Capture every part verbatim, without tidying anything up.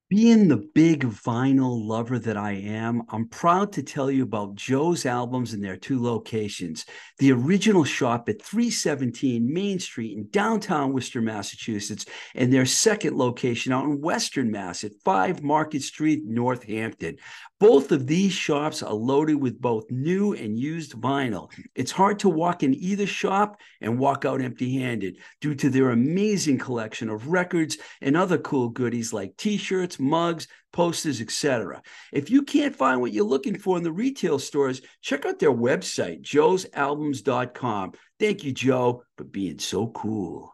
Being the big vinyl lover that I am, I'm proud to tell you about Joe's Albums in their two locations. The original shop at three seventeen Main Street in downtown Worcester, Massachusetts, and their second location out in Western Mass at five Market Street, Northampton. Both of these shops are loaded with both new and used vinyl. It's hard to walk in either shop and walk out empty handed due to their amazing collection of records and other cool goodies like t-shirts, mugs, posters, et cetera. If you can't find what you're looking for in the retail stores, check out their website, joes albums dot com. Thank you, Joe, for being so cool.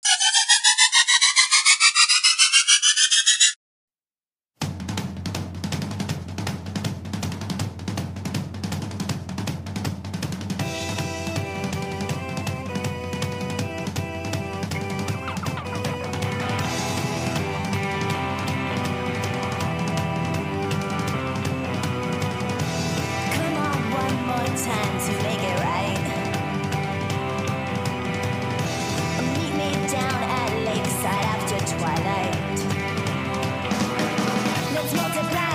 Come on, one more time to make it right. Meet me down at Lakeside after twilight. Let's multiply,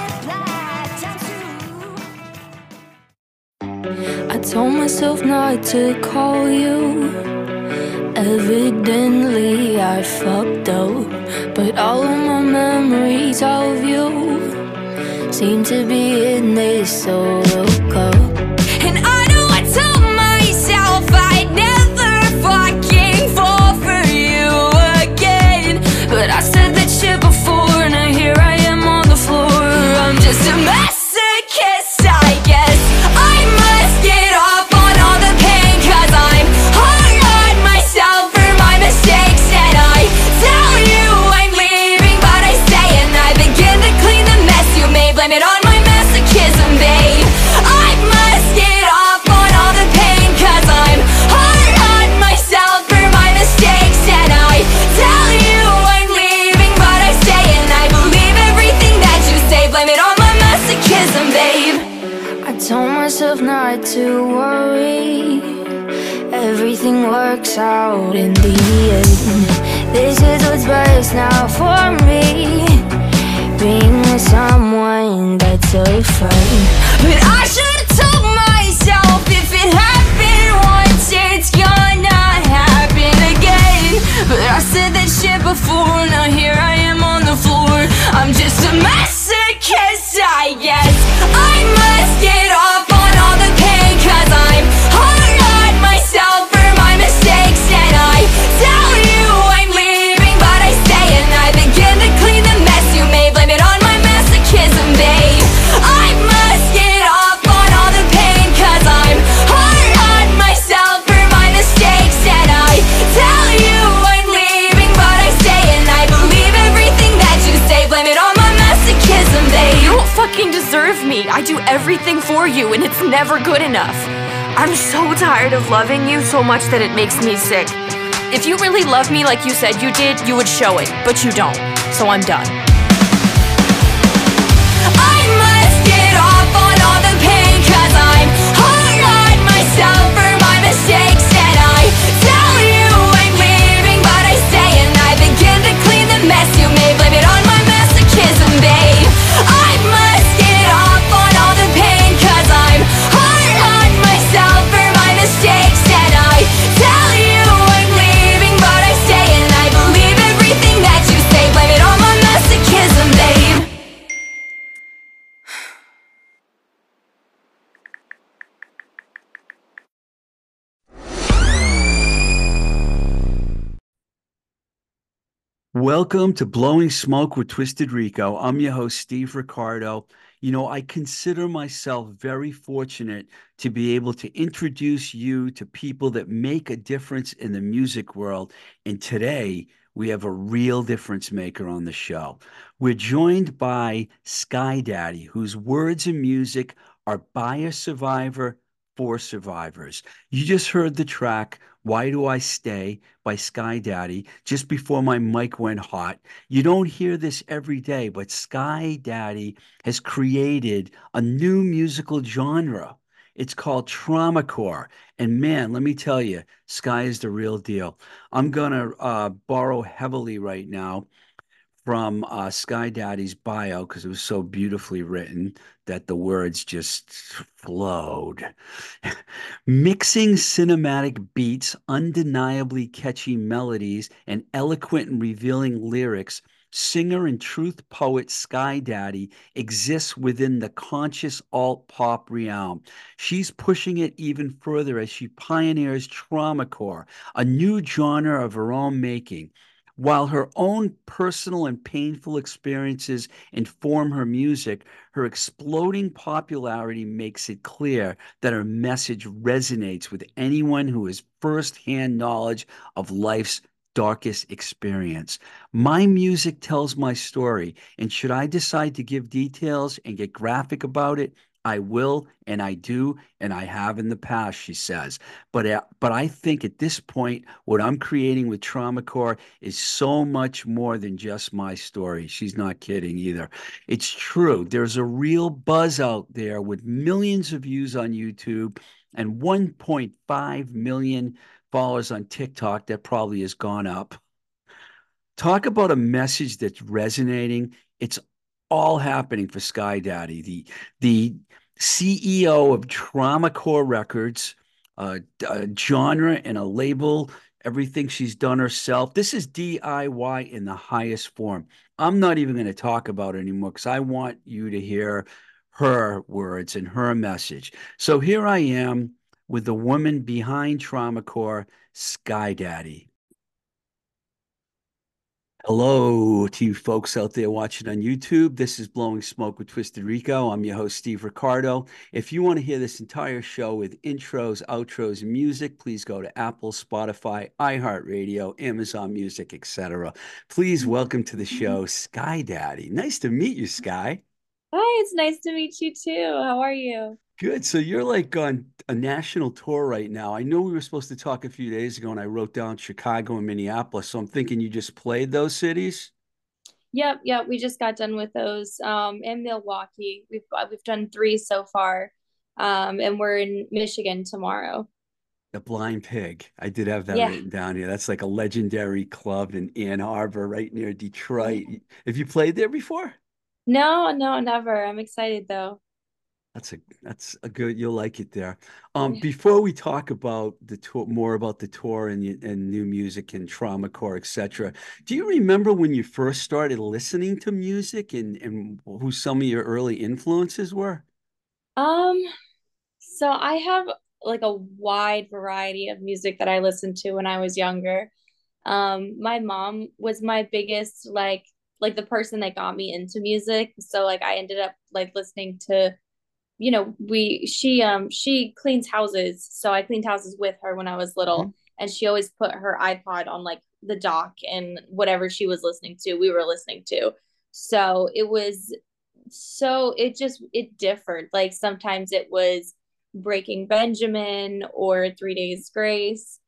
multiply, times two. I told myself not to call you. Evidently I fucked up, but all of my memories of you seem to be in this old cup. And I know I told myself I'd never fucking fall for you again, but I said that shit before, now here I am on the floor. I'm just a masochist, I guess. I must get off on all the pain, cause I'm hard on myself for my mistakes. And I tell you I'm leaving, but I stay, and I begin to clean the mess you made. Blame it on my masochism, babe. I must get off on all the pain, cause I'm hard on myself for my mistakes. And I tell you I'm leaving, but I stay, and I believe everything that you say. Blame it on my masochism, babe. I told myself not to worry, everything works out in the end. This is what's best now for me, being with someone that's a friend. But I should've told myself, if it happened once, it's gonna happen again. But I said that shit before, now here I am on the floor. I'm just a masochist, I guess. I must get off on all the pain, cause I'm hard on myself for my mistakes. And I tell you I'm leaving, but I stay, and I begin to clean the mess you made. Blame it on my masochism, babe. I must get off on all the pain, cause I'm hard on myself for my mistakes. And I tell you I'm leaving, but I stay, and I believe everything that you say. Blame it on my masochism, babe. You don't fucking deserve me. I do everything for you, and it's never good enough. I'm so tired of loving you so much that it makes me sick. If you really love me like you said you did, you would show it, but you don't. So I'm done. I must get off on all the pain, cause I'm hard on myself for my mistakes. And I tell you I'm leaving, but I stay, and I begin to clean the mess you made. Blame it on my masochism, babe. I must get off on all the pain, cause I'm hard on myself for my mistakes. And I tell you I'm leaving, but I stay, and I believe everything that you say. Blame it on my masochism, babe. Welcome to Blowing Smoke with Twisted Rico. I'm your host, Steve Ricardo. You know, I consider myself very fortunate to be able to introduce you to people that make a difference in the music world. And today, we have a real difference maker on the show. We're joined by Sky Daddy, whose words and music are by a survivor for survivors. You just heard the track Why Do I Stay by Sky Daddy just before my mic went hot. You don't hear this every day, but Sky Daddy has created a new musical genre. It's called Traumacore. And man, let me tell you, Sky is the real deal. I'm going to uh, borrow heavily right now from uh, Sky Daddy's bio because it was so beautifully written that the words just flowed. Mixing cinematic beats, undeniably catchy melodies, and eloquent and revealing lyrics, singer and truth poet Sky Daddy exists within the conscious alt pop realm. She's pushing it even further as she pioneers traumacore, a new genre of her own making. While her own personal and painful experiences inform her music, her exploding popularity makes it clear that her message resonates with anyone who has firsthand knowledge of life's darkest experience. My music tells my story, and should I decide to give details and get graphic about it, I will, and I do, and I have in the past, she says. But uh, but I think at this point, what I'm creating with Traumacore is so much more than just my story. She's not kidding either. It's true. There's a real buzz out there with millions of views on YouTube and one point five million followers on TikTok. That probably has gone up. Talk about a message that's resonating. It's all happening for Sky Daddy, the the C E O of Traumacore Records, uh, a genre and a label, everything she's done herself. This is D I Y in the highest form. I'm not even going to talk about it anymore because I want you to hear her words and her message. So here I am with the woman behind Traumacore, Sky Daddy. Hello to you folks out there watching on YouTube. This is Blowing Smoke with Twisted Rico. I'm your host, Steve Ricardo. If you want to hear this entire show with intros, outros, and music, please go to Apple, Spotify, iHeartRadio, Amazon Music, et cetera. Please welcome to the show, Sky Daddy. Nice to meet you, Sky. Hi, it's nice to meet you too. How are you? Good. So you're like on a national tour right now. I know we were supposed to talk a few days ago, and I wrote down Chicago and Minneapolis. So I'm thinking you just played those cities. Yep, yep. We just got done with those. Um, in Milwaukee, we've uh, we've done three so far. Um, and we're in Michigan tomorrow. The Blind Pig. I did have that Yeah. written down here. That's like a legendary club in Ann Arbor, right near Detroit. Have you played there before? No, no, never. I'm excited though. That's a that's a good. You'll like it there. Um, before we talk about the tour, more about the tour and y- and new music and Traumacore, et cetera. Do you remember when you first started listening to music and and who some of your early influences were? Um, so I have like a wide variety of music that I listened to when I was younger. Um, my mom was my biggest like like the person that got me into music. So like I ended up like listening to, you know, we she um she cleans houses. So I cleaned houses with her when I was little, Mhm. and she always put her iPod on like the dock, and whatever she was listening to, we were listening to. So it was so it just it differed. Like sometimes it was Breaking Benjamin or Three Days Grace.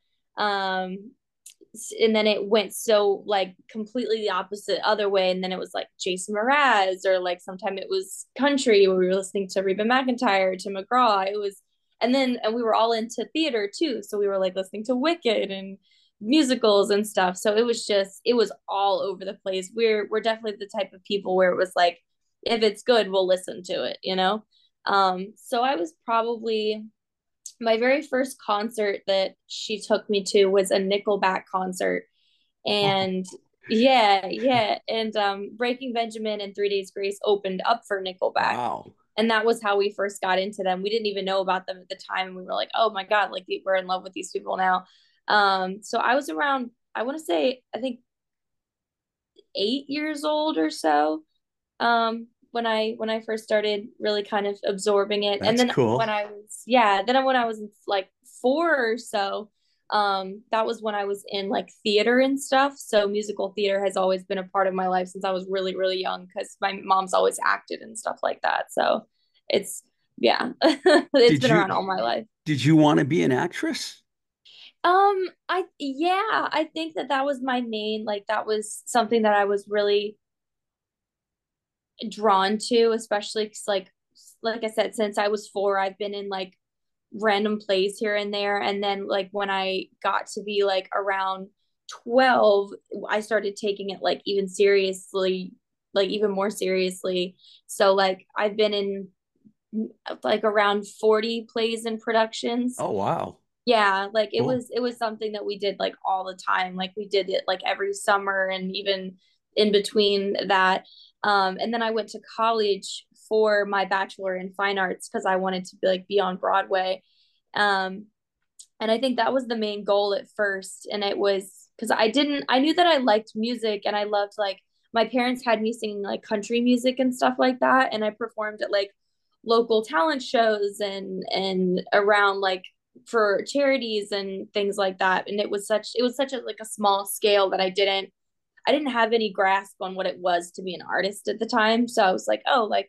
Um and then it went so like completely the opposite other way, and then it was like Jason Mraz, or like sometime it was country where we were listening to Reba McEntire, to McGraw. It was, and then and we were all into theater too, so we were like listening to Wicked and musicals and stuff. So it was just it was all over the place. We're we're definitely the type of people where it was like, if it's good, we'll listen to it, you know. Um so I was probably my very first concert that she took me to was a Nickelback concert. And yeah, yeah. And um Breaking Benjamin and Three Days Grace opened up for Nickelback. Wow. And that was how we first got into them. We didn't even know about them at the time. And we were like, oh my God, like we're in love with these people now. Um, so I was around, I want to say, I think eight years old or so, um when I when I first started really kind of absorbing it. And That's then cool. when I was yeah, then when I was like four or so, um that was when I was in like theater and stuff. So musical theater has always been a part of my life since I was really really young, because my mom's always acted and stuff like that. So it's yeah, it's Did been you around all my life. did you want to be an actress? Um I yeah, I think that that was my main, like that was something that I was really drawn to, especially because like like I said, since I was four, I've been in like random plays here and there. And then like when I got to be like around twelve, I started taking it like even seriously, like even more seriously. So like I've been in like around forty plays and productions. Oh, wow. Yeah, like it Cool. was it was something that we did like all the time. Like we did it like every summer and even in between that. Um, and then I went to college for my bachelor in fine arts because I wanted to be like be on Broadway. Um, and I think that was the main goal at first. And it was because I didn't I knew that I liked music and I loved like my parents had me singing like country music and stuff like that. And I performed at like local talent shows and and around like for charities and things like that. And it was such it was such a like a small scale that I didn't I didn't have any grasp on what it was to be an artist at the time. So I was like, oh, like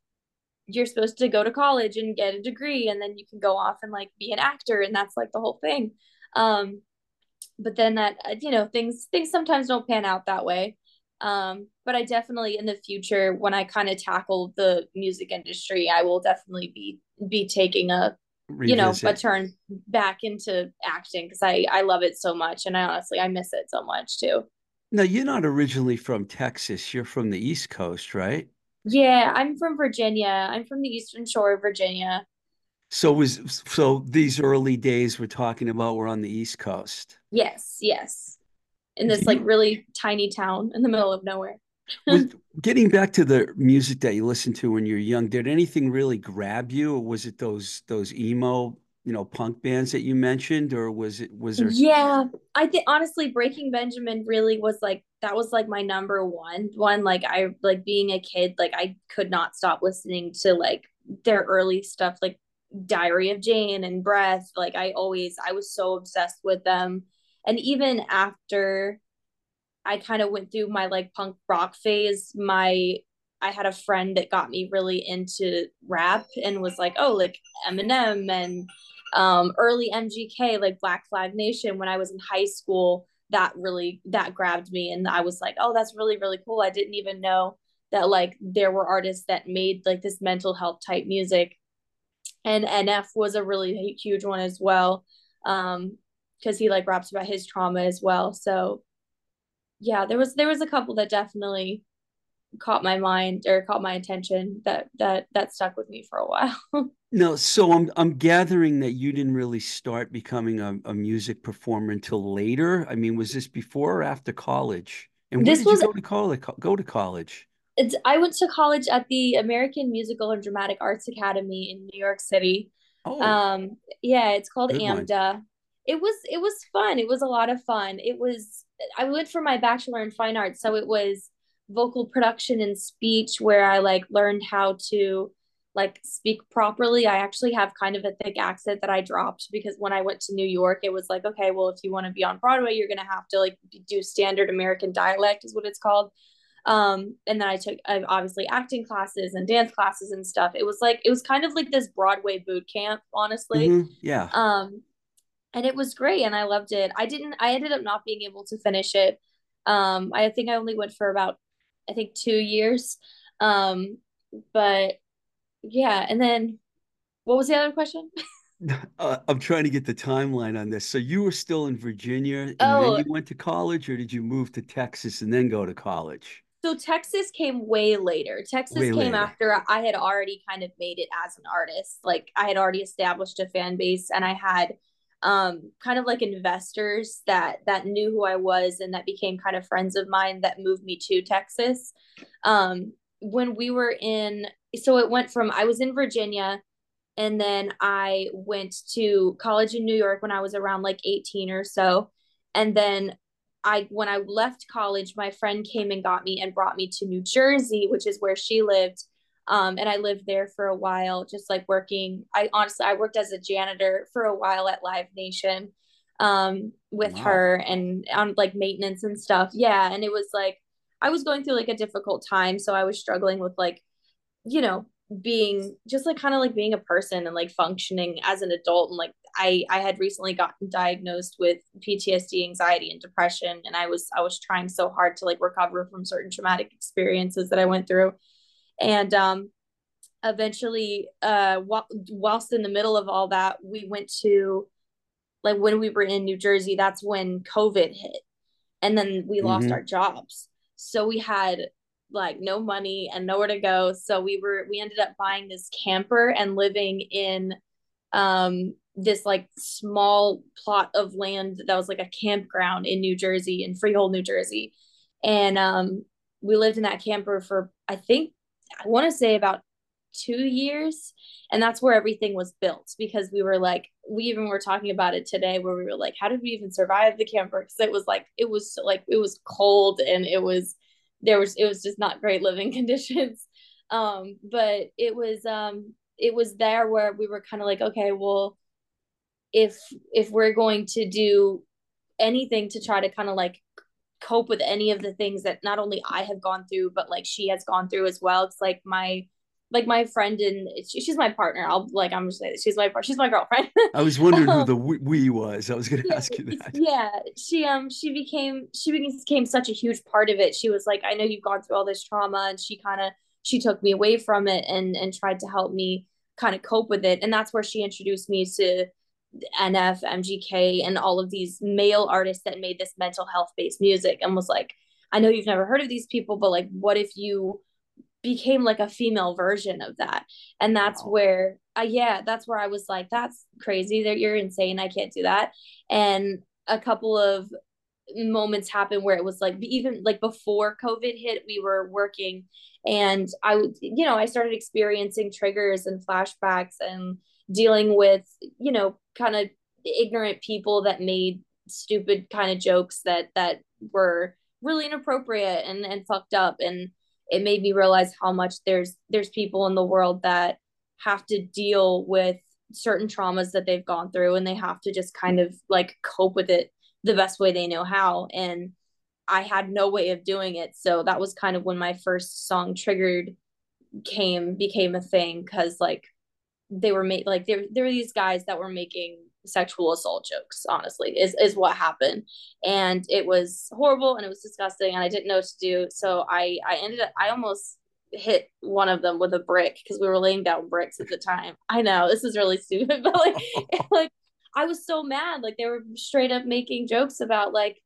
you're supposed to go to college and get a degree and then you can go off and like be an actor and that's like the whole thing. Um but then that uh, you know things things sometimes don't pan out that way. Um but I definitely in the future when I kind of tackle the music industry I will definitely be be taking a you know a Revisit. turn back into acting because I I love it so much and I honestly I miss it so much too. Now, you're not originally from Texas. You're from the East Coast, right? Yeah, I'm from Virginia. I'm from the Eastern Shore of Virginia. So was so these early days we're talking about were on the East Coast. Yes, yes. In Do this like you really tiny town in the middle of nowhere. was getting back to the music that you listened to when you were young, did anything really grab you, or was it those those emo, you know, punk bands that you mentioned, or was it was there Yeah, I think honestly, Breaking Benjamin really was like that was like my number one one. Like I like being a kid, like I could not stop listening to like their early stuff, like Diary of Jane and Breath. Like I always, I was so obsessed with them. And even after I kind of went through my like punk rock phase, my I had a friend that got me really into rap and was like, oh, like Eminem and um, early M G K, like Black Flag Nation when I was in high school. That really that grabbed me, and I was like, oh, that's really really cool. I didn't even know that like there were artists that made like this mental health type music, and N F was a really huge one as well, um, because he like raps about his trauma as well. So yeah, there was there was a couple that definitely caught my mind or caught my attention that that that stuck with me for a while. no, so I'm I'm gathering that you didn't really start becoming a, a music performer until later. I mean, was this before or after college? And where This did you was go to college? Go to college? it's I went to college at the American Musical and Dramatic Arts Academy in New York City. Oh, Um, yeah, it's called good one. AMDA. It was it was fun. It was a lot of fun. It was I went for my bachelor in fine arts, so it was vocal production and speech where I like learned how to like speak properly. I actually have kind of a thick accent that I dropped because when I went to New York, it was like, okay, well, if you want to be on Broadway, you're gonna have to like do standard American dialect, is what it's called. Um, and then I took uh, obviously acting classes and dance classes and stuff. It was like it was kind of like this Broadway boot camp, honestly. Hmm. Yeah. Um, and it was great and I loved it. I didn't I ended up not being able to finish it. Um, I think I only went for about I think two years. Um, but yeah, and then what was the other question? Uh, I'm trying to get the timeline on this. So you were still in Virginia and then Oh, you went to college, or did you move to Texas and then go to college? so Texas came way later. Texas Way came later. after I had already kind of made it as an artist. Like I had already established a fan base and I had um kind of like investors that that knew who I was and that became kind of friends of mine that moved me to Texas. Um when we were in so it went from I was in Virginia and then I went to college in New York when I was around like eighteen or so. And then I when I left college, my friend came and got me and brought me to New Jersey, which is where she lived. Um, and I lived there for a while, just like working. I honestly I worked as a janitor for a while at Live Nation um with Wow. her and on like maintenance and stuff. Yeah. And it was like I was going through like a difficult time. So I was struggling with like you know, being just like kind of like being a person and like functioning as an adult and like I I had recently gotten diagnosed with P T S D, anxiety and depression and I was I was trying so hard to like recover from certain traumatic experiences that I went through and um eventually uh wh- whilst in the middle of all that we went to like when we were in New Jersey that's when COVID hit and then we lost Mm-hmm. our jobs. So we had like no money and nowhere to go. So we were we ended up buying this camper and living in um this like small plot of land that was like a campground in New Jersey, in Freehold, New Jersey. And um we lived in that camper for, I think, I want to say about two years, and that's where everything was built, because we were like, we even were talking about it today, where we were like, how did we even survive the camper? Because it was like, it was so, like it was cold, and it was there was it was just not great living conditions. Um but it was um it was there where we were kind of like, okay, well, if if we're going to do anything to try to kind of like cope with any of the things that not only I have gone through, but like she has gone through as well. It's like my like my friend, and she, she's my partner. I'll like I'm just saying she's my she's my girlfriend. I was wondering who um, the we, we was. I was going to yeah, ask you that. yeah. She um she became she became such a huge part of it. She was like, I know you've gone through all this trauma, and she kind of she took me away from it and and tried to help me kind of cope with it. And that's where she introduced me to N F, M G K, and all of these male artists that made this mental health based music, and was like, I know you've never heard of these people, but like, what if you became like a female version of that? And that's Wow. where, uh, yeah, that's where I was like, that's crazy, that you're insane, I can't do that. And a couple of moments happened where it was like, even like before COVID hit, we were working, and I would, you know, I started experiencing triggers and flashbacks and dealing with, you know, kind of ignorant people that made stupid kind of jokes that that were really inappropriate and and fucked up. And it made me realize how much there's there's people in the world that have to deal with certain traumas that they've gone through, and they have to just kind of like cope with it the best way they know how. And I had no way of doing it. So that was kind of when my first song Triggered came became a thing, because like they were made like there there were these guys that were making sexual assault jokes, honestly, is is what happened. And it was horrible and it was disgusting, and I didn't know what to do. So I I ended up I almost hit one of them with a brick, because we were laying down bricks at the time. I know this is really stupid, but like like I was so mad. Like they were straight up making jokes about like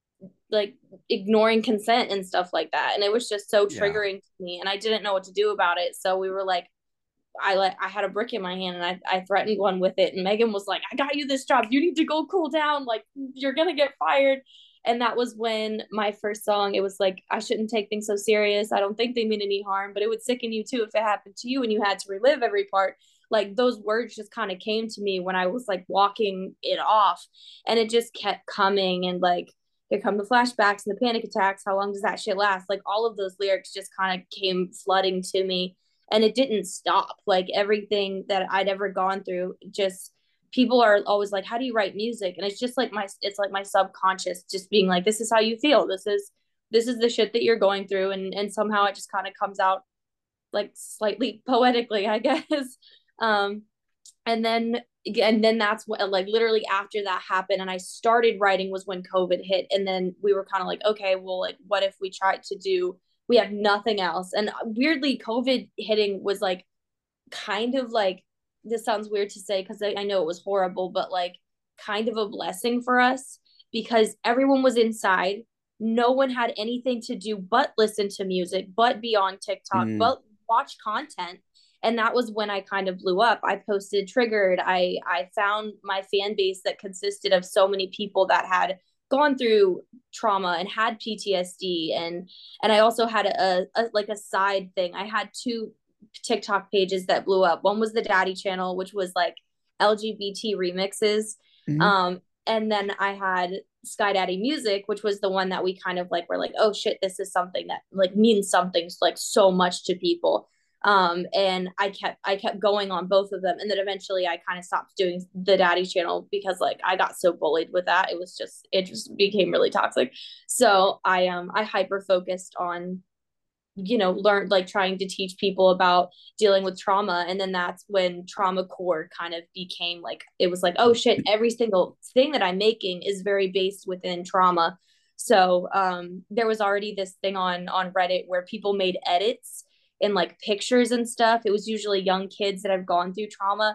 like ignoring consent and stuff like that, and it was just so Yeah. triggering to me, and I didn't know what to do about it. So we were like, I like I had a brick in my hand, and I, I threatened one with it, and Megan was like, I got you this job, you need to go cool down, like you're gonna get fired. And that was when my first song, it was like, I shouldn't take things so serious, I don't think they mean any harm, but it would sicken you too if it happened to you and you had to relive every part. Like those words just kind of came to me when I was like walking it off, and it just kept coming. And like, here come the flashbacks and the panic attacks, how long does that shit last, like all of those lyrics just kind of came flooding to me. And it didn't stop. Like everything that I'd ever gone through, just people are always like, how do you write music? And it's just like my it's like my subconscious just being like, this is how you feel, this is this is the shit that you're going through. And and somehow it just kind of comes out like slightly poetically, I guess. um and then and then that's what, like literally after that happened and I started writing, was when COVID hit. And then we were kind of like, okay, well, like what if we tried to do, we have nothing else. And weirdly, COVID hitting was like kind of like, this sounds weird to say because I, I know it was horrible, but like kind of a blessing for us, because everyone was inside, no one had anything to do but listen to music, but be on TikTok, Mm. but watch content. And that was when I kind of blew up. I posted Triggered. I I found my fan base that consisted of so many people that had gone through trauma and had P T S D. and and I also had a, a like a side thing. I had two TikTok pages that blew up. One was the Daddy channel, which was like L G B T remixes. Mhm. Um and then I had Sky Daddy Music, which was the one that we kind of like were like, oh shit, this is something that like means something like so much to people. Um and I kept I kept going on both of them, and then eventually I kind of stopped doing the Daddy channel because like I got so bullied with that. It was just it just became really toxic. So I um I hyper focused on, you know, learned like trying to teach people about dealing with trauma. And then that's when Trauma Core kind of became like, it was like, oh shit, every single thing that I'm making is very based within trauma. So um there was already this thing on on Reddit where people made edits in like pictures and stuff. It was usually young kids that have gone through trauma.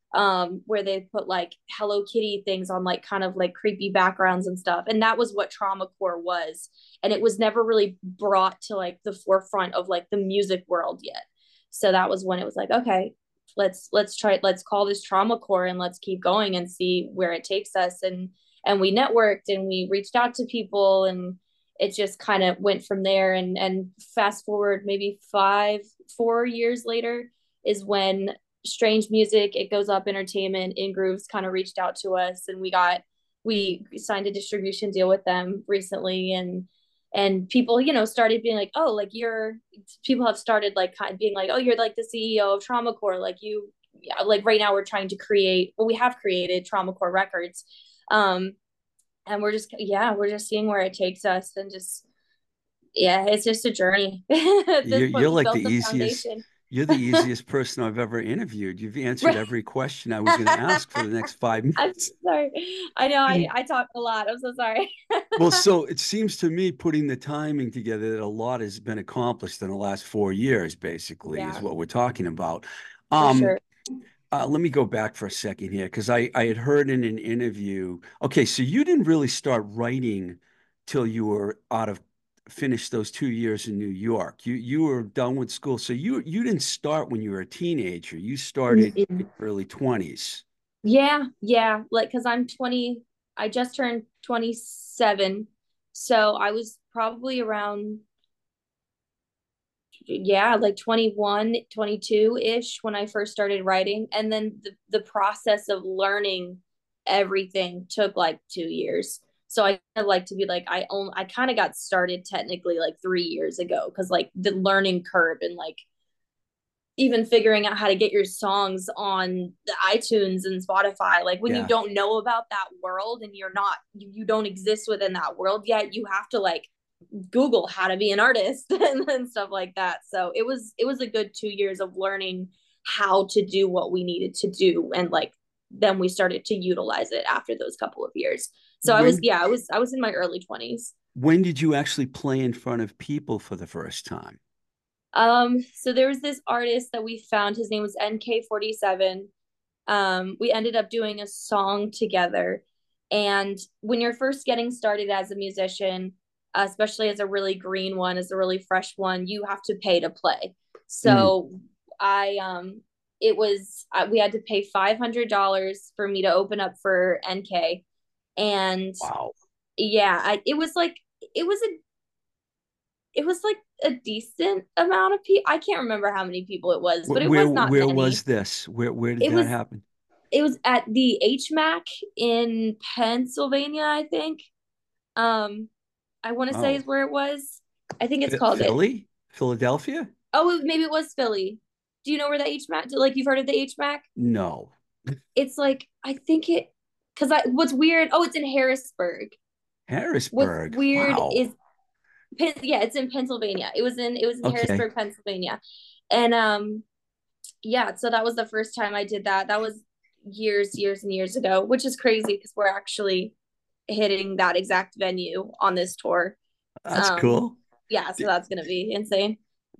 um, where they put like Hello Kitty things on like kind of like creepy backgrounds and stuff. And that was what Traumacore was. And it was never really brought to like the forefront of like the music world yet. So that was when it was like, okay, let's let's try let's call this Traumacore and let's keep going and see where it takes us. And and we networked and we reached out to people, and it just kind of went from there. And and fast forward maybe five four years later is when Strange Music, It Goes Up Entertainment, In Grooves kind of reached out to us, and we got we signed a distribution deal with them recently. and and people, you know, started being like, oh, like you're people have started like kind of being like, oh, you're like the C E O of Traumacore, like you yeah, like right now we're trying to create, well, we have created Traumacore Records. um and we're just, yeah, we're just seeing where it takes us, and just, yeah, it's just a journey. At this You're, point, you're we like built the the easiest. foundation. You're the easiest person I've ever interviewed. You've answered Right. every question I was going to ask for the next five I'm minutes. sorry. I know I, I talk a lot. I'm so sorry. Well, so it seems to me, putting the timing together, that a lot has been accomplished in the last four years, basically, is Yeah, what we're talking about. for Um, sure. uh, let me go back for a second here, because I, I had heard in an interview. Okay, so you didn't really start writing till you were out of finished those two years in New York. You you were done with school, so you you didn't start when you were a teenager. You started in Mm-mm. your early twenties. Yeah, yeah. Like, because I'm twenty, I just turned twenty-seven. So I was probably around, yeah, like twenty-one, twenty-two ish when I first started writing. And then the, the process of learning everything took like two years. So I like to be like, I own, I kind of got started technically like three years ago, because like the learning curve and like even figuring out how to get your songs on the iTunes and Spotify. Like when you Yeah. don't know about that world and you're not, you, you don't exist within that world yet, you have to like Google how to be an artist and, and stuff like that. So it was, it was a good two years of learning how to do what we needed to do. And like, then we started to utilize it after those couple of years. So I was, When yeah, I was, I was in my early twenties. when did you actually play in front of people for the first time? Um, so there was this artist that we found. His name was N K forty-seven. Um, we ended up doing a song together. And when you're first getting started as a musician, especially as a really green one, as a really fresh one, you have to pay to play. Mm, So I, um, it was, uh, we had to pay five hundred dollars for me to open up for N K. And wow. yeah, I, it was like, it was a it was like a decent amount of people. I can't remember how many people it was, but Wh- it Where was not where was many. this? Where where did It that was happen? it was at the H M A C in Pennsylvania, I think. Um, I want to say Oh, is where it was. I think it's Ph- called it. Philly? Philadelphia? Oh, maybe it was Philly. Do you know where the H M A C? Like you've heard of the H M A C? No. It's like I think it because I what's weird. Oh, it's in Harrisburg. What's Harrisburg. weird Wow. is yeah, it's in Pennsylvania. It was in it was in Okay. Harrisburg, Pennsylvania, and um yeah, so that was the first time I did that. That was years, years and years ago, which is crazy because we're actually hitting that exact venue on this tour. That's Um, cool. yeah, so Did, that's gonna be insane.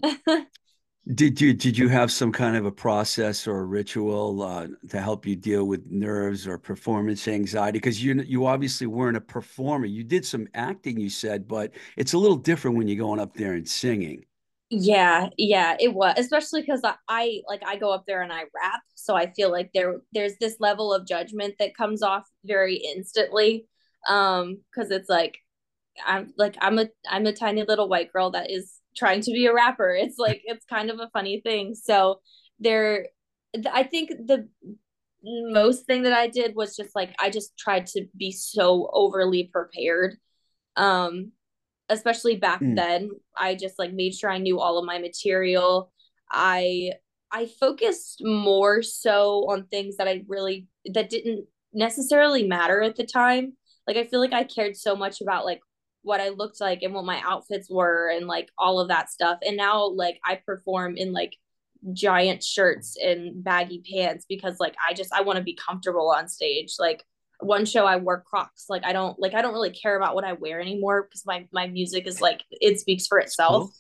did you did you have some kind of a process or a ritual uh, to help you deal with nerves or performance anxiety? Because you you obviously weren't a performer. You did some acting, you said, but it's a little different when you're going up there and singing. Yeah, yeah, it was, especially because I, I like I go up there and I rap, so I feel like there there's this level of judgment that comes off very instantly. Um, because it's like I'm like I'm a I'm a tiny little white girl that is trying to be a rapper. It's like it's kind of a funny thing. So there, I think the most thing that I did was just like I just tried to be so overly prepared. Um, especially back Mm. then, I just like made sure I knew all of my material. I I focused more so on things that I really that didn't necessarily matter at the time. Like I feel like I cared so much about like what I looked like and what my outfits were and like all of that stuff. And now like I perform in like giant shirts and baggy pants because like I just I want to be comfortable on stage. Like one show I wore Crocs. Like I don't like I don't really care about what I wear anymore because my my music is like it speaks for That's itself. cool.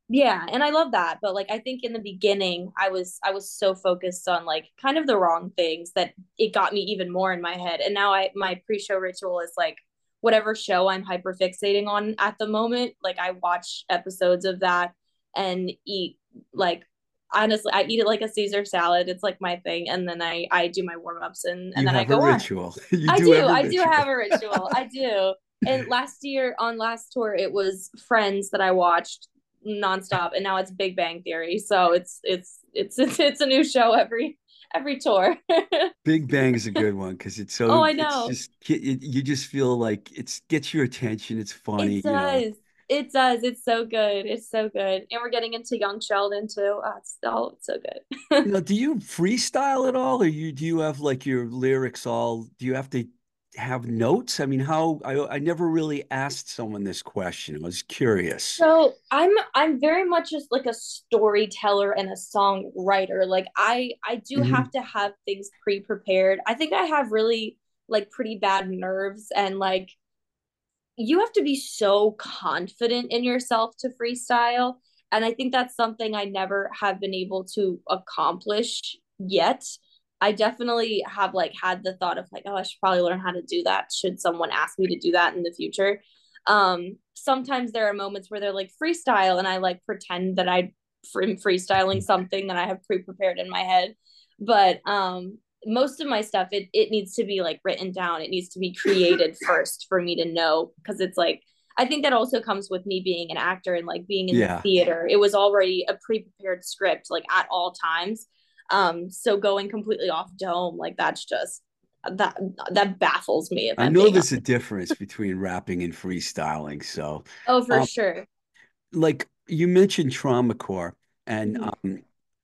Yeah, and I love that. But like I think in the beginning I was I was so focused on like kind of the wrong things that it got me even more in my head. And now I my pre-show ritual is like whatever show I'm hyper fixating on at the moment, like I watch episodes of that and eat like honestly I eat it like a Caesar salad. It's like my thing. And then I I do my warm-ups and and You then I have a go on. ritual. You I do do. have a I do ritual. have a ritual. I do. And last year on last tour, it was Friends that I watched nonstop, and now it's Big Bang Theory. So it's it's it's it's, it's a new show every every tour. Big Bang is a good one because it's Oh, so I it's know. just it, you just feel like it's gets your attention. It's funny, It you know. does. It does. It's so good. It's so good. And we're getting into Young Sheldon too. Oh, it's oh, it's so good. You know, do you freestyle at all, or you do you have like your lyrics all? Do you have to have notes? I mean, how I I never really asked someone this question. I was curious. So I'm I'm very much just like a storyteller and a songwriter. Like I I do Hmm. have to have things pre-prepared. I think I have really like pretty bad nerves, and like you have to be so confident in yourself to freestyle. And I think that's something I never have been able to accomplish yet. I definitely have like had the thought of like, oh, I should probably learn how to do that. Should someone ask me to do that in the future? Um, sometimes there are moments where they're like freestyle, and I like pretend that I am freestyling something that I have pre-prepared in my head. But um, most of my stuff it it needs to be like written down. It needs to be created first for me to know, because it's like I think that also comes with me being an actor and like being in the Yeah, theater. It was already a pre-prepared script like at all times. Um so going completely off dome like that's just that that baffles me if I I'm know being there's a honest. difference between rapping and freestyling. So, Oh, for um, sure. like you mentioned Trauma Core, and Mhm. um,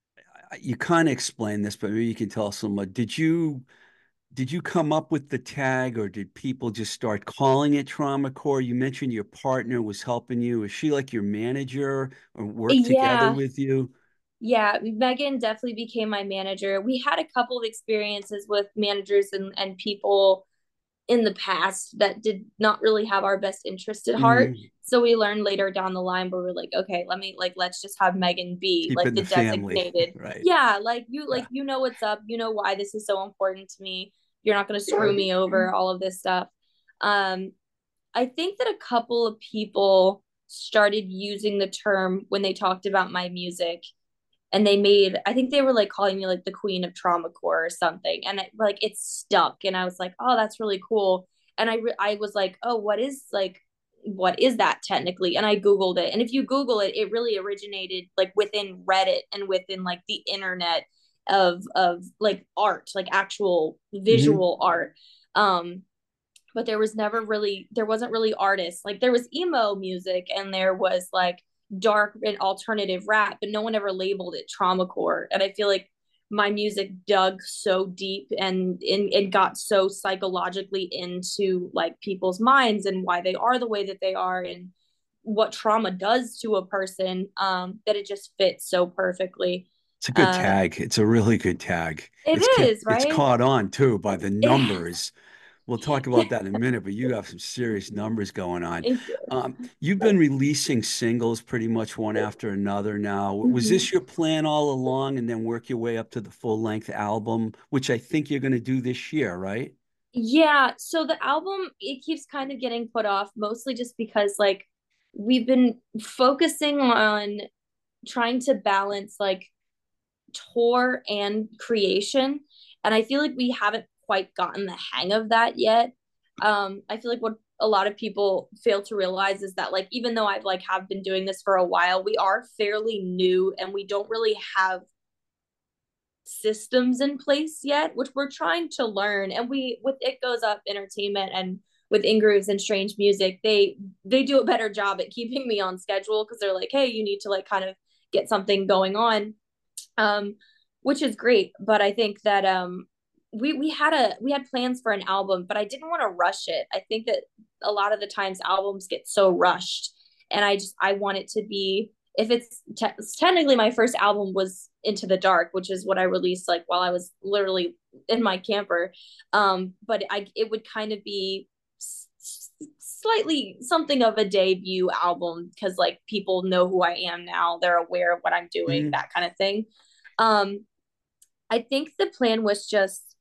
you kind of explained this, but maybe you can tell us some more. Did you did you come up with the tag, or did people just start calling it Trauma Core? You mentioned your partner was helping you. Is she like your manager or work together Yeah. with you? Yeah, Megan definitely became my manager. We had a couple of experiences with managers and, and people in the past that did not really have our best interest at heart. Mhm. So we learned later down the line where we're like, okay, let me like let's just have Megan be Keep it like in the the family, designated. right? Yeah, like you Yeah. like you know what's up, you know why this is so important to me. You're not gonna screw me over, all of this stuff. Um, I think that a couple of people started using the term when they talked about my music, and they made I think they were like calling me like the queen of trauma core or something, and it, like it stuck, and I was like, oh, that's really cool. And I re- I was like, oh, what is like what is that technically? And I googled it, and if you google it, it really originated like within Reddit and within like the internet of of like art, like actual Hmm. visual art. um but there was never really there wasn't really artists. Like there was emo music and there was like dark and alternative rap, but no one ever labeled it trauma core. And I feel like my music dug so deep, and, and it got so psychologically into like people's minds and why they are the way that they are and what trauma does to a person, um, that it just fits so perfectly. It's a good uh, tag. It's a really good tag. it It's ca- is it's right. caught on too by the It, numbers. We'll talk about that in a minute, but you have some serious numbers going on. thank you. Um, you've been releasing singles pretty much one after another now. Was Mhm. this your plan all along and then work your way up to the full length album, which I think you're going to do this year, right? Yeah, so the album it keeps kind of getting put off, mostly just because like we've been focusing on trying to balance like tour and creation, and I feel like we haven't quite gotten the hang of that yet. Um I feel like what a lot of people fail to realize is that like even though I've like have been doing this for a while, we are fairly new and we don't really have systems in place yet, which we're trying to learn. And we with It Goes Up Entertainment and with Ingrooves and Strange Music, they they do a better job at keeping me on schedule, because they're like, hey, you need to like kind of get something going on. Um, which is great. But I think that um we we had a we had plans for an album, but I didn't want to rush it. I think that a lot of the times albums get so rushed, and I just I want it to be, if it's te- technically my first album was Into the Dark, which is what I released like while I was literally in my camper. Um, but I it would kind of be slightly something of a debut album because like people know who I am now. They're aware of what I'm doing, Mhm. that kind of thing. Um, I think the plan was just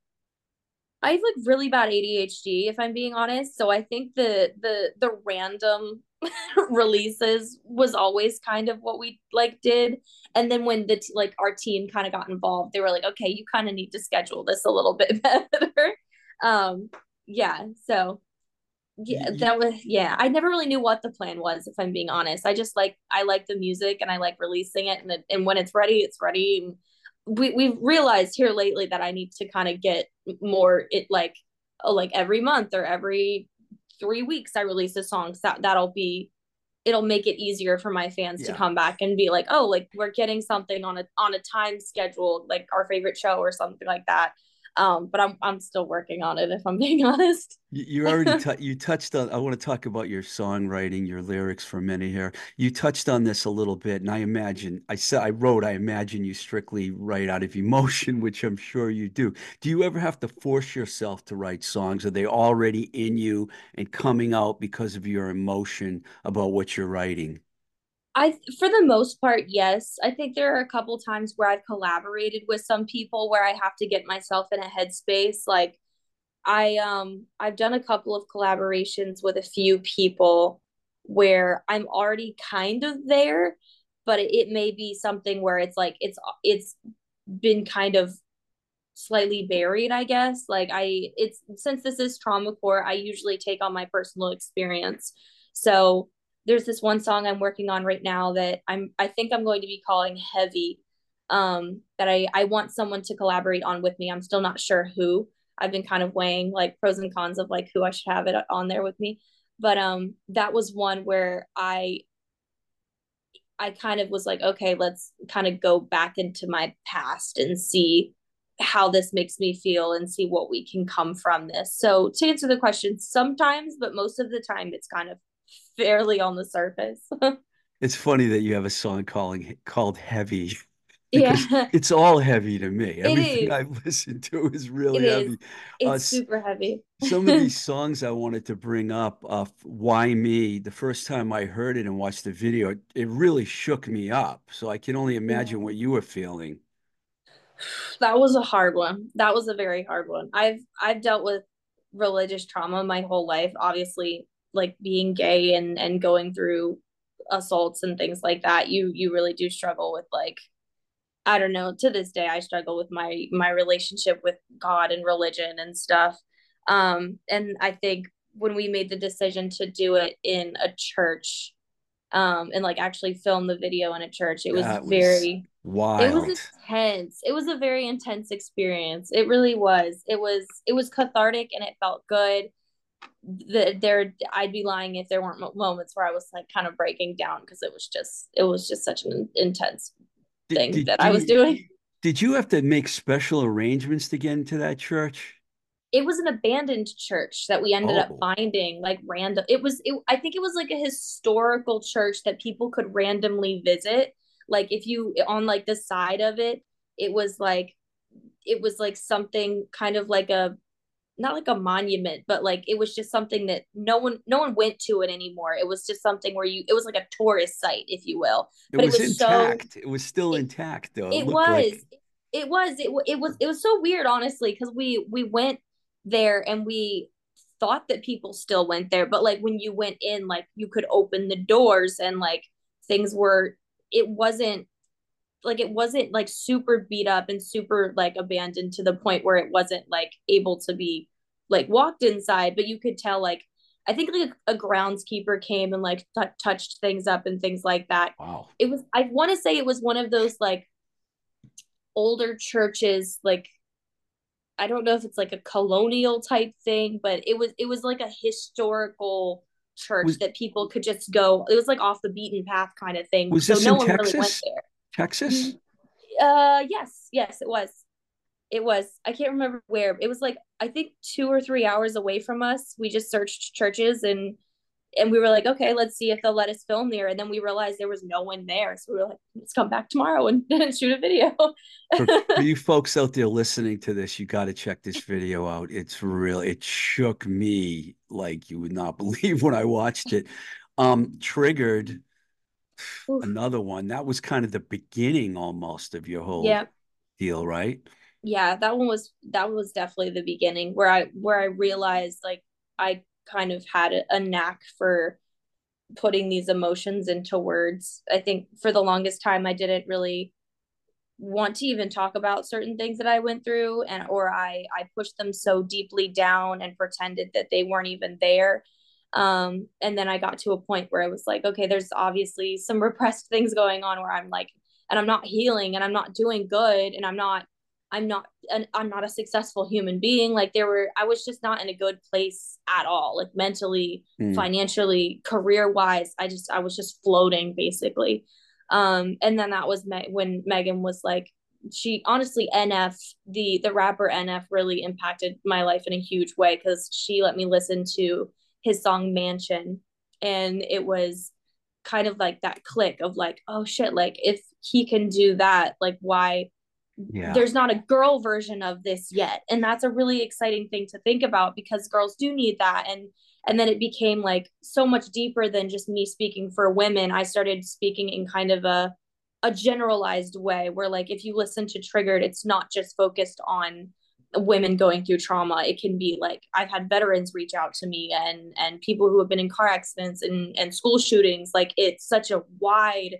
I have like really bad A D H D if I'm being honest. So I think the the the random releases was always kind of what we like did. And then when the t- like our team kind of got involved, they were like, okay, you kind of need to schedule this a little bit better. um, yeah. So yeah, You, that was yeah. I never really knew what the plan was, if I'm being honest. I just like I like the music and I like releasing it, and it, and when it's ready, it's ready. We we've realized here lately that I need to kind of get more it like oh, like every month or every three weeks I release a song. So that that'll be it'll make it easier for my fans to yeah. come back and be like, oh, like we're getting something on a on a time schedule, like our favorite show or something like that. Um, but I'm I'm still working on it, if I'm being honest. You you already tou you touched on. I want to talk about your songwriting, your lyrics for a minute here. You touched on this a little bit, and I imagine I said I wrote. I imagine you strictly write out of emotion, which I'm sure you do. Do you ever have to force yourself to write songs? Are they already in you and coming out because of your emotion about what you're writing? I, for the most part, yes. I think there are a couple times where I've collaborated with some people where I have to get myself in a headspace. Like I um I've done a couple of collaborations with a few people where I'm already kind of there, but it, it may be something where it's like it's it's been kind of slightly buried, I guess. Like I it's since this is trauma core, I usually take on my personal experience. So there's this one song I'm working on right now that I'm I think I'm going to be calling Heavy. Um, that I I want someone to collaborate on with me. I'm still not sure who. I've been kind of weighing like pros and cons of like who I should have it on there with me. But um that was one where I I kind of was like, okay, let's kind of go back into my past and see how this makes me feel and see what we can come from this. So to answer the question, sometimes, but most of the time it's kind of fairly on the surface. It's funny that you have a song calling called Heavy because Yeah, it's all heavy to me. it Everything is. I've listened to is It really is. heavy. Uh, It's super heavy. some of these songs I wanted to bring up, uh, Why Me? The first time I heard it and watched the video, it, it really shook me up. So I can only imagine Yeah. what you were feeling. That was a hard one. That was a very hard one. I've I've dealt with religious trauma my whole life, obviously, like being gay and and going through assaults and things like that. You you really do struggle with like I don't know, to this day I struggle with my my relationship with God and religion and stuff. Um and I think when we made the decision to do it in a church um and like actually film the video in a church, it was That was very it was wild. intense. It was a very intense experience. It really was. It was it was cathartic and it felt good. The, there I'd be lying if there weren't moments where I was like kind of breaking down because it was just it was just such an intense Did, thing did that I was you doing. did you have to make special arrangements to get into that church? It was an abandoned church that we ended up Oh, finding like random. It was it, I think it was like a historical church that people could randomly visit. Like if you on like the side of it, it was like it was like something kind of like a not like a monument, but like it was just something that no one no one went to it anymore. It was just something where you it was like a tourist site, if you will. it But it was was so intact. It was still it intact, though. It it looked was like it was it, it was it was so weird, honestly, because we we went there and we thought that people still went there, but like when you went in, like you could open the doors and like things were it wasn't like it wasn't like super beat up and super like abandoned to the point where it wasn't like able to be like walked inside, but you could tell like I think like a, a groundskeeper came and like t- touched things up and things like that. wow. It was I want to say it was one of those like older churches, like I don't know if it's like a colonial type thing, but it was it was like a historical church Was that people could just go. It was like off the beaten path kind of thing. was So this no in one really went Texas? there. Texas? Uh yes, yes, it was. It was. I can't remember where. It was like I think two or three hours away from us. We just searched churches and and we were like, okay, let's see if they'll let us film there. And then we realized there was no one there. So we were like, let's come back tomorrow and, and shoot a video. For, for you folks out there listening to this, you got to check this video out. It's real. It shook me like you would not believe when I watched it. Um, Triggered, Oof. another one. That was kind of the beginning almost of your whole Yeah. deal, right? Yeah, that one was that was definitely the beginning where I where I realized like I kind of had a, a knack for putting these emotions into words. I think for the longest time I didn't really want to even talk about certain things that I went through, and or I I pushed them so deeply down and pretended that they weren't even there. Um, and then I got to a point where I was like, okay, there's obviously some repressed things going on where I'm like, and I'm not healing and I'm not doing good and I'm not I'm not an, I'm not a successful human being. Like there were I was just not in a good place at all, like mentally, Mm. financially, career wise. I just I was just floating basically. Um, and then that was Me- when Megan was like, she honestly N F the the rapper N F really impacted my life in a huge way because she let me listen to his song Mansion, and it was kind of like that click of like, oh shit, like if he can do that, like why Yeah. there's not a girl version of this yet. And that's a really exciting thing to think about because girls do need that. And and then it became like so much deeper than just me speaking for women. I started speaking in kind of a a generalized way where like if you listen to Triggered, it's not just focused on women going through trauma. It can be like I've had veterans reach out to me and and people who have been in car accidents and and school shootings. Like it's such a wide,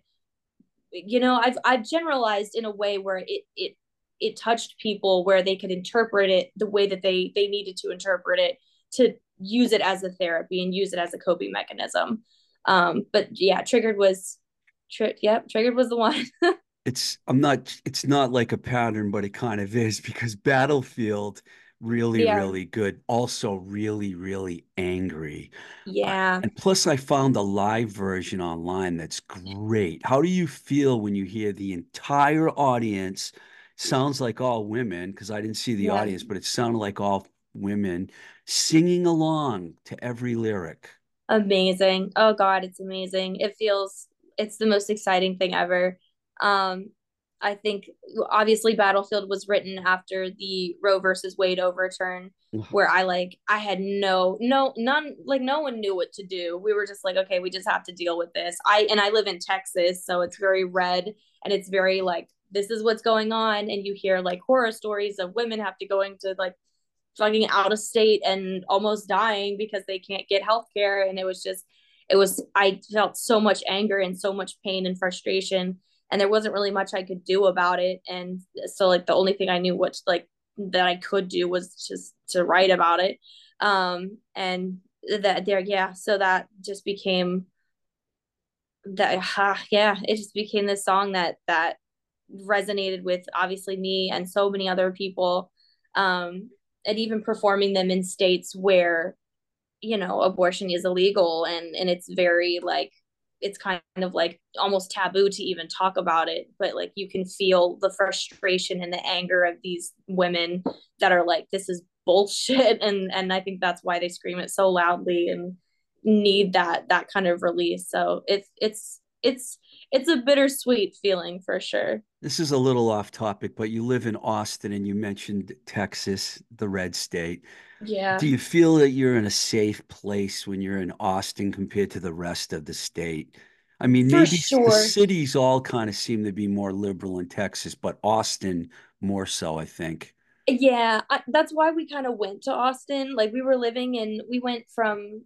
you know, I've I've generalized in a way where it it it touched people where they could interpret it the way that they they needed to interpret it to use it as a therapy and use it as a coping mechanism. Um, but yeah, Triggered was, tri- yep, Triggered was the one. It's I'm not it's not like a pattern, but it kind of is because Battlefield really, Yeah, really good. Also really, really angry. Uh, yeah. and plus I found a live version online that's great. How do you feel when you hear the entire audience sounds like all women, because I didn't see the Yeah, audience, but it sounded like all women singing along to every lyric. amazing. Oh God, it's amazing. It feels it's the most exciting thing ever. Um, I think obviously Battlefield was written after the Roe versus Wade overturn, where I like I had no no none like no one knew what to do. We were just like, okay, we just have to deal with this. I and I live in Texas, so it's very red and it's very like this is what's going on, and you hear like horror stories of women have to going to like fucking out of state and almost dying because they can't get health care. And it was just, it was, I felt so much anger and so much pain and frustration. And there wasn't really much I could do about it. And so, like, the only thing I knew what, like, that I could do was just to write about it. Um, and that there, yeah. So that just became that, uh, yeah, it just became this song that, that resonated with obviously me and so many other people. Um, and even performing them in states where you know abortion is illegal and and it's very like it's kind of like almost taboo to even talk about it, but like you can feel the frustration and the anger of these women that are like this is bullshit, and and I think that's why they scream it so loudly and need that that kind of release. So it's it's it's it's a bittersweet feeling for sure. This is a little off topic, but you live in Austin and you mentioned Texas, the red state. Yeah, Do you feel that you're in a safe place when you're in Austin compared to the rest of the state? I mean, for maybe the sure. cities all kind of seem to be more liberal in Texas, but Austin more so, I think. Yeah, I, that's why we kind of went to Austin. Like we were living in, we went from,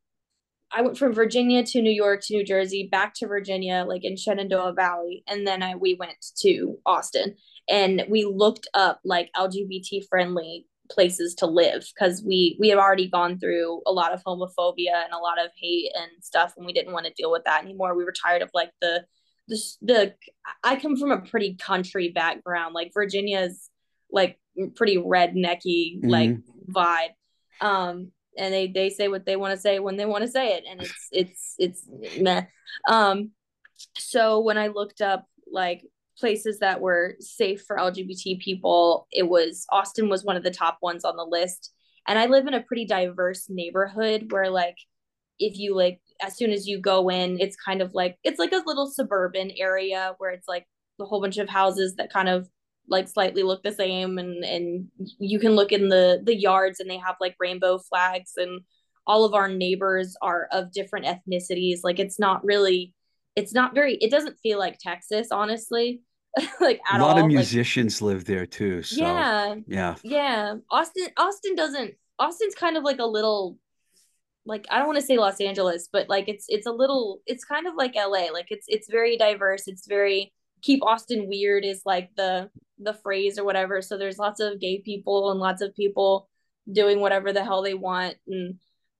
I went from Virginia to New York to New Jersey, back to Virginia, like in Shenandoah Valley, and then I we went to Austin, and we looked up like L G B T friendly places to live because we we had already gone through a lot of homophobia and a lot of hate and stuff, and we didn't want to deal with that anymore. We were tired of like the the the. I come from a pretty country background, like Virginia's like pretty rednecky like Hmm. vibe. Um, and they they say what they want to say when they want to say it, and it's it's it's meh. Um, so when I looked up like places that were safe for L G B T people, it was Austin was one of the top ones on the list. And I live in a pretty diverse neighborhood where like if you like, as soon as you go in, it's kind of like it's like a little suburban area where it's like a whole bunch of houses that kind of like slightly look the same, and and you can look in the the yards and they have like rainbow flags, and all of our neighbors are of different ethnicities. Like it's not really, it's not very, it doesn't feel like Texas, honestly, like A at lot of all. Like musicians live there too. So yeah, yeah. yeah. Austin, Austin doesn't. Austin's kind of like a little, like I don't want to say Los Angeles, but like it's it's a little, it's kind of like L A. Like it's it's very diverse. It's very keep Austin weird is like the the phrase or whatever. So there's lots of gay people and lots of people doing whatever the hell they want, and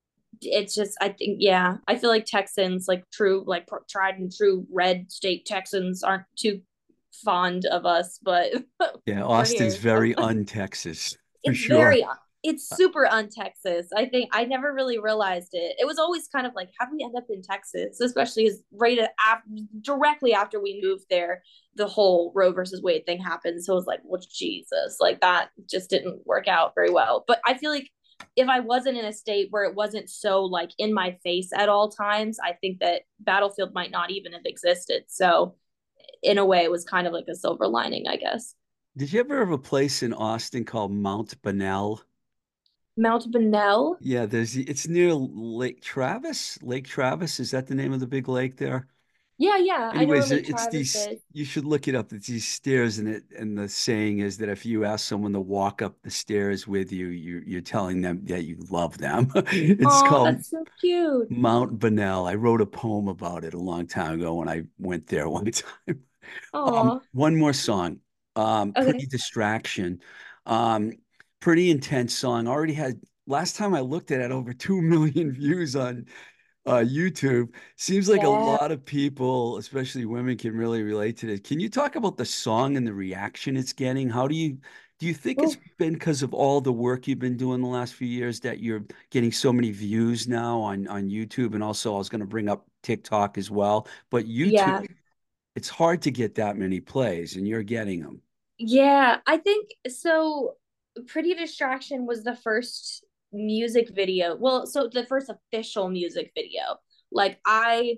it's just I think yeah, I feel like Texans, like true like tried and true red state Texans, aren't too fond of us, but Yeah, we're Austin's here. So very un-Texas for it's sure. very it's super un-Texas. I think I never really realized it. It was always kind of like, how do we end up in Texas? Especially as right after, directly after we moved there, the whole Roe versus Wade thing happened. So it was like, well, Jesus, like that just didn't work out very well. But I feel like if I wasn't in a state where it wasn't so like in my face at all times, I think that Battlefield might not even have existed. So in a way, it was kind of like a silver lining, I guess. Did you ever have a place in Austin called Mount Bonnell? Mount Bonnell. Yeah, there's it's near Lake Travis. Lake Travis, is that the name of the big lake there? Yeah, yeah, I know where Anyways, Lake it- it's Travis these is. you should look it up. It's these stairs, and it and the saying is that if you ask someone to walk up the stairs with you, you you're telling them that you love them. It's Oh, called that's so cute. Mount Bonnell. I wrote a poem about it a long time ago when I went there one time. Um, Oh, one more song. Um, okay. Pretty Distraction. Um, Pretty intense song. Already had last time I looked at it over two million views on uh, YouTube. Seems like a Yeah. lot of people, especially women, can really relate to this. Can you talk about the song and the reaction it's getting? How do you do you think it's Ooh, been because of all the work you've been doing the last few years that you're getting so many views now on on YouTube? And also, I was going to bring up TikTok as well, but YouTube, yeah. it's hard to get that many plays, and you're getting them. Yeah, I think so. Pretty Distraction was the first music video. Well, so the first official music video. Like I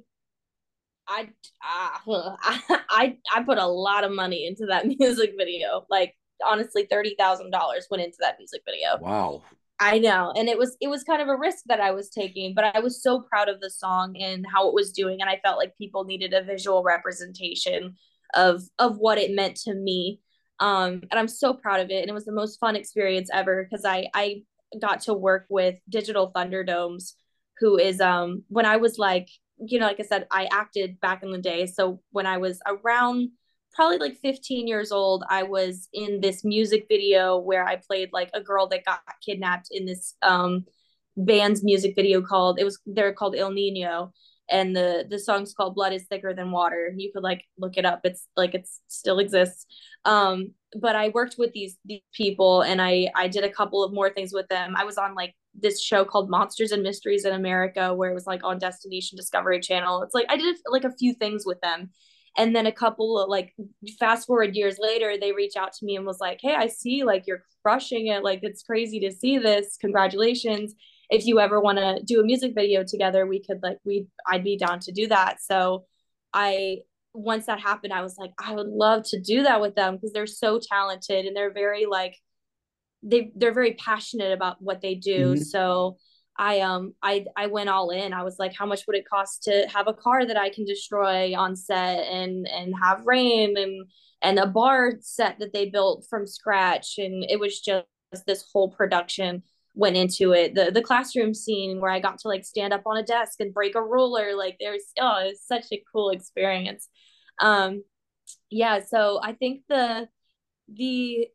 I uh, I I put a lot of money into that music video. Like honestly, thirty thousand dollars went into that music video. Wow. I know. And it was it was kind of a risk that I was taking, but I was so proud of the song and how it was doing, and I felt like people needed a visual representation of of what it meant to me. Um and I'm so proud of it, and it was the most fun experience ever because I I got to work with Digital Thunderdomes, who is um when I was like, you know, like I said, I acted back in the day. So when I was around probably like fifteen years old, I was in this music video where I played like a girl that got kidnapped in this um band's music video called it was they're called Il Nino, and the the song's called Blood is Thicker Than Water. You could like look it up. It's like it still exists. Um but I worked with these these people, and I I did a couple of more things with them. I was on like this show called Monsters and Mysteries in America, where it was like on Destination Discovery Channel. It's like I did like a few things with them. And then a couple of like fast forward years later, they reach out to me and was like, hey, I see like you're crushing it. Like it's crazy to see this. Congratulations. If you ever want to do a music video together, we could like we I'd be down to do that. So I once that happened, I was like, I would love to do that with them because they're so talented and they're very like they they're very passionate about what they do. Mhm. So I um I I went all in. I was like, how much would it cost to have a car that I can destroy on set and and have rain and and a bar set that they built from scratch, and it was just this whole production went into it. The the classroom scene where I got to like stand up on a desk and break a ruler, like there's oh, it's such a cool experience. Um yeah, so I think the the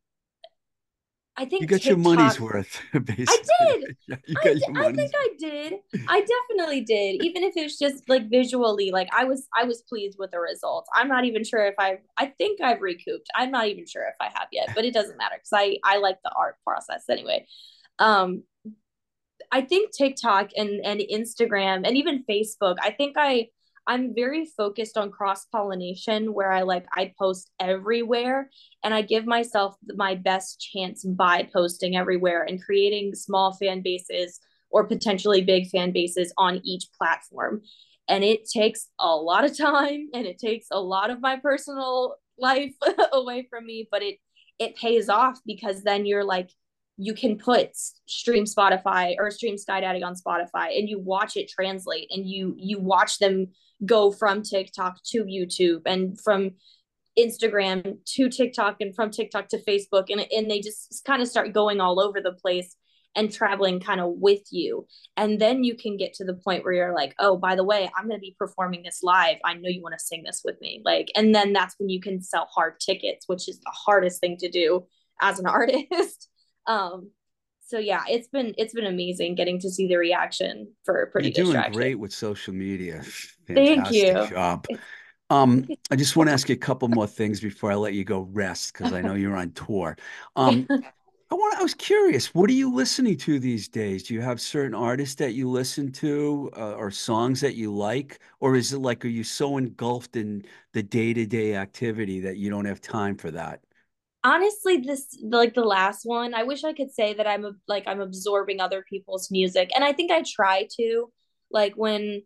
I You think got your money's TikTok. worth, I basically. did. Yeah, you I, got your I think money's I did. I definitely did. Even if it was just like visually, like I was I was pleased with the results. I'm not even sure if I I think I've recouped. I'm not even sure if I have yet, but it doesn't matter because I I like the art process anyway. Um I think TikTok and and Instagram and even Facebook, I think I I'm very focused on cross pollination where I like I post everywhere, and I give myself my best chance by posting everywhere and creating small fan bases or potentially big fan bases on each platform. And it takes a lot of time and it takes a lot of my personal life away from me, but it it pays off because then you're like, you can put stream Spotify or stream Skydaddy on Spotify and you watch it translate and you you watch them go from TikTok to YouTube and from Instagram to TikTok and from TikTok to Facebook, and, and they just kind of start going all over the place and traveling kind of with you. And then you can get to the point where you're like, oh, by the way, I'm going to be performing this live. I know you want to sing this with me. Like, and then that's when you can sell hard tickets, which is the hardest thing to do as an artist. Um, so yeah, it's been it's been amazing getting to see the reaction for Pretty You're doing Distraction. great with social media. Thank Fantastic you. job. Um, I just want to ask you a couple more things before I let you go rest because I know you're on tour. Um, I want I was curious, what are you listening to these days? Do you have certain artists that you listen to uh, or songs that you like? Or is it like, are you so engulfed in the day-to-day activity that you don't have time for that? Honestly, this like the last one, I wish I could say that I'm a, like I'm absorbing other people's music, and I think I try to, like when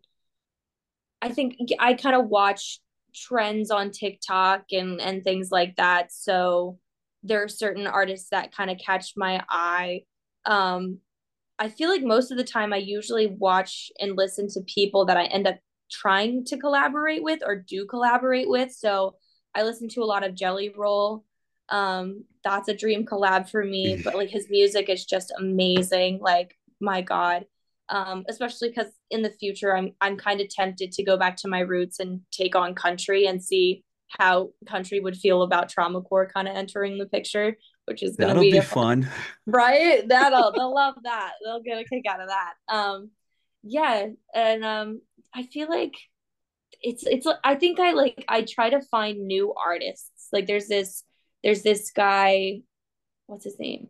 I think I kind of watch trends on TikTok and and things like that. So there are certain artists that kind of catch my eye. Um, I feel like most of the time I usually watch and listen to people that I end up trying to collaborate with or do collaborate with. So I listen to a lot of Jelly Roll. Um, that's a dream collab for me, but like his music is just amazing. Like, my God. Um, especially because in the future I'm I'm kind of tempted to go back to my roots and take on country and see how country would feel about Trauma Core kind of entering the picture, which is gonna That'll be be a fun. right. That'll they'll love that. They'll get a kick out of that. Um, yeah, and um, I feel like it's it's. I think I like I try to find new artists. Like there's this there's this guy. What's his name?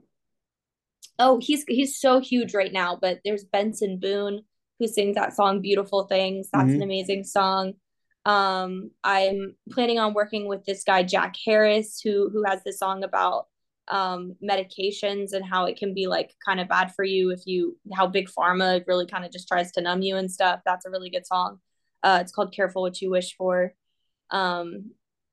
Oh, he's he's so huge right now. But there's Benson Boone who sings that song "Beautiful Things." That's an Hmm. amazing song. Um, I'm planning on working with this guy Jack Harris who who has this song about um medications and how it can be like kind of bad for you if you how big pharma really kind of just tries to numb you and stuff. That's a really good song. Uh, it's called "Careful What You Wish For." Um,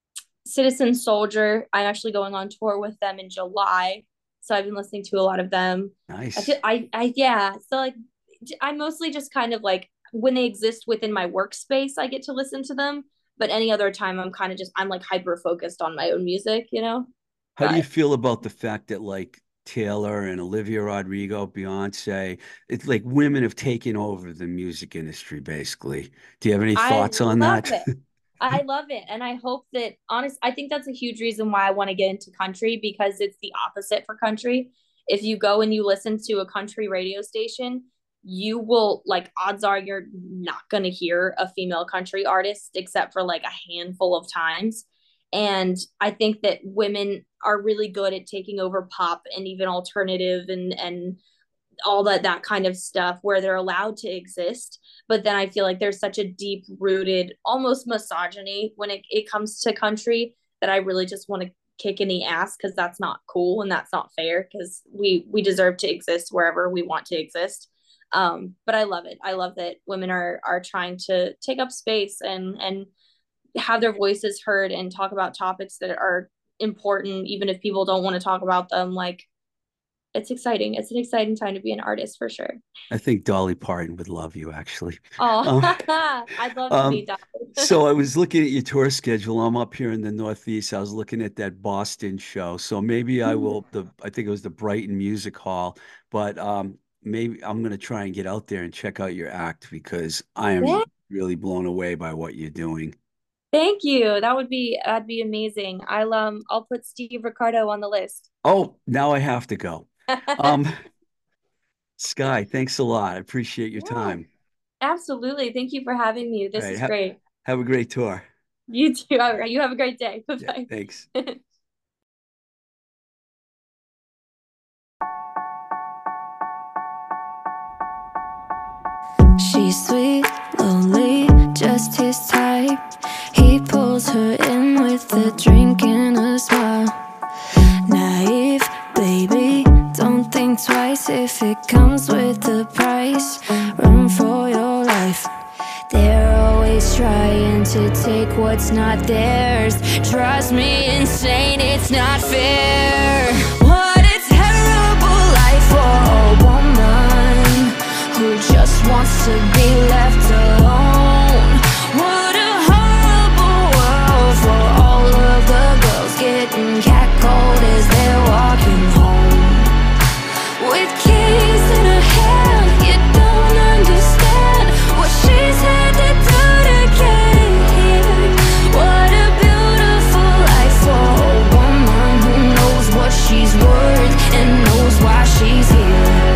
Citizen Soldier. I'm actually going on tour with them in July, so I've been listening to a lot of them. I feel Nice. I I yeah. So like I mostly just kind of like when they exist within my workspace, I get to listen to them. But any other time, I'm kind of just I'm like hyper focused on my own music, you know. How do you But feel about the fact that like Taylor and Olivia Rodrigo, Beyonce, it's like women have taken over the music industry, basically. Do you have any I thoughts on love that? it. I love it. And I hope that honest I think that's a huge reason why I want to get into country because it's the opposite for country. If you go and you listen to a country radio station, you will like odds are you're not going to hear a female country artist except for like a handful of times. And I think that women are really good at taking over pop and even alternative and and all that that kind of stuff where they're allowed to exist, but then I feel like there's such a deep rooted almost misogyny when it, it comes to country that I really just want to kick in the ass because that's not cool and that's not fair because we we deserve to exist wherever we want to exist. Um but I love it. I love that women are are trying to take up space and and have their voices heard and talk about topics that are important even if people don't want to talk about them. Like it's exciting. It's an exciting time to be an artist for sure. I think Dolly Parton would love you, actually. Oh, Um, I'd love to um, meet Dolly. so I was looking at your tour schedule. I'm up here in the Northeast. I was looking at that Boston show. So maybe I will, the I think it was the Brighton Music Hall, but um, maybe I'm going to try and get out there and check out your act because I Yeah, am really blown away by what you're doing. thank you. That would be that'd be amazing. I'll um I'll put Steve Ricardo on the list. Oh, now I have to go. Um, Sky, thanks a lot. I appreciate your Yeah, time. absolutely. Thank you for having me. All This right, is ha great. have a great tour. You too. All right, you have a great day. Yeah, Bye thanks. bye. She's sweet, lonely, just his type. He pulls her in with a drink and a smile. Naive, baby, don't think think twice if it comes with a price. Run for your life. They're always trying to take what's not theirs. Drives me insane, it's not fair. What a terrible life for a woman who just wants to be left alone. What a horrible world for all of the girls getting catcalled as they're walking home. With keys in her hand, you don't understand what she's had to do to get here. What a beautiful life for a woman who knows what she's worth and knows why she's here.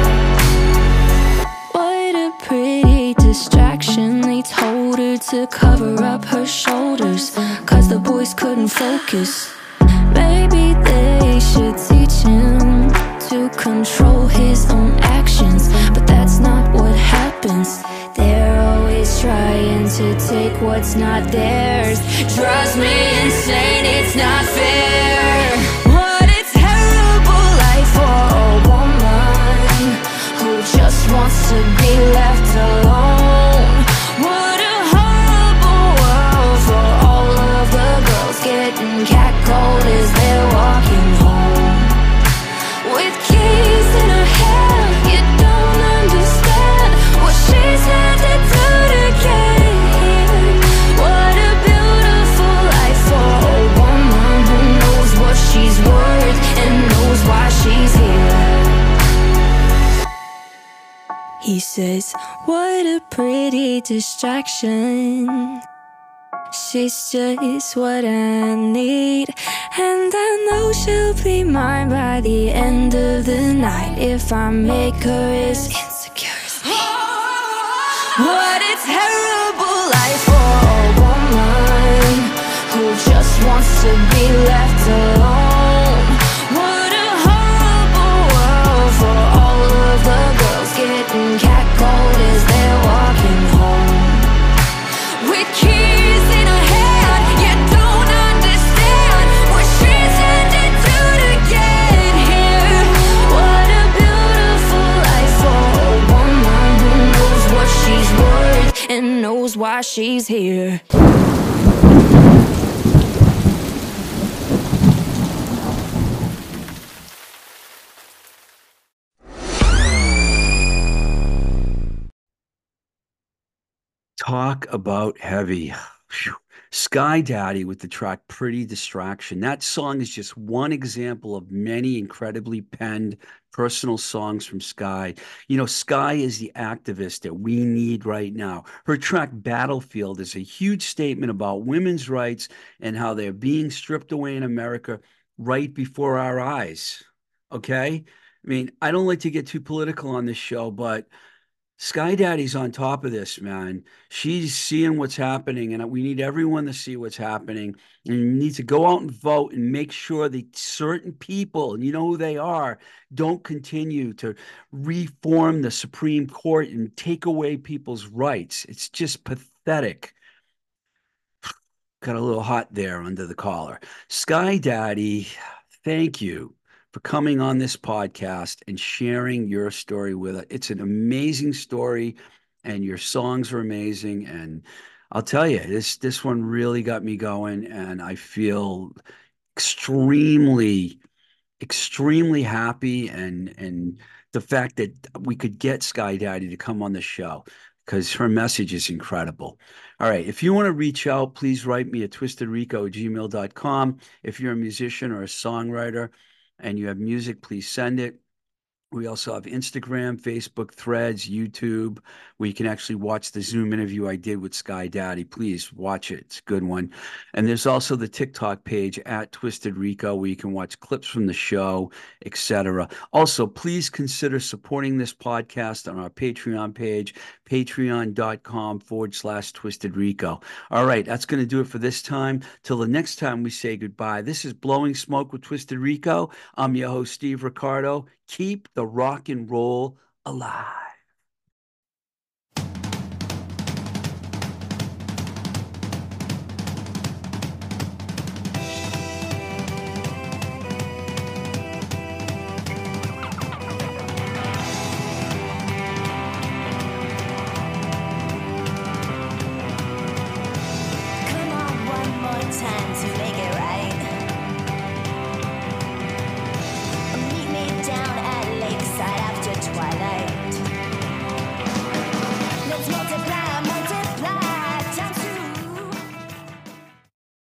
What a pretty distraction. They told her to cover up her shoulders, cause the boys couldn't focus. Maybe they should teach him to control his own actions, but that's not what happens. They're always trying to take what's not theirs. Drives me insane, it's not fair. What a terrible life for a woman who just wants to be left alone. What a horrible world for all of the girls getting catcalled as they're walking home. With keys in her hand, you don't understand what she's had to do to get here. What a beautiful life for a woman who knows what she's worth and knows why she's here. He says, what a pretty distraction. She's just what I need, and I know she'll be mine by the end of the night if I make her as insecure as me. What a terrible life for a woman who just wants to be left alone. What a horrible world for all of the girls getting catcalled as they're walking home. With keys in her hand, you don't understand what she's had to do to get here. What a beautiful life for a woman who knows what she's worth and knows why she's here. Talk about heavy. Phew. Sky Daddy with the track Pretty Distraction. That song is just one example of many incredibly penned personal songs from Sky. You know, Sky is the activist that we need right now. Her track Battlefield is a huge statement about women's rights and how they're being stripped away in America right before our eyes. Okay? I mean, I don't like to get too political on this show, but Sky Daddy's on top of this, man. She's seeing what's happening, and we need everyone to see what's happening. And you need to go out and vote and make sure that certain people, and you know who they are, don't continue to reform the Supreme Court and take away people's rights. It's just pathetic. Got a little hot there under the collar. Sky Daddy, thank you for coming on this podcast and sharing your story with us. It's an amazing story, and your songs are amazing. And I'll tell you, this this one really got me going, and I feel extremely, extremely happy, and and the fact that we could get Sky Daddy to come on the show, because her message is incredible. All right. If you want to reach out, please write me at twisted rico at gmail dot com. If you're a musician or a songwriter and you have music, please send it. We also have Instagram, Facebook, Threads, YouTube, where you can actually watch the Zoom interview I did with Sky Daddy. Please watch it. It's a good one. And there's also the TikTok page at Twisted Rico, where you can watch clips from the show, et cetera. Also, please consider supporting this podcast on our Patreon page, patreon.com forward slash Twisted Rico. All right, that's going to do it for this time. Till the next time we say goodbye. This is Blowing Smoke with Twisted Rico. I'm your host, Steve Ricardo. Keep the rock and roll alive.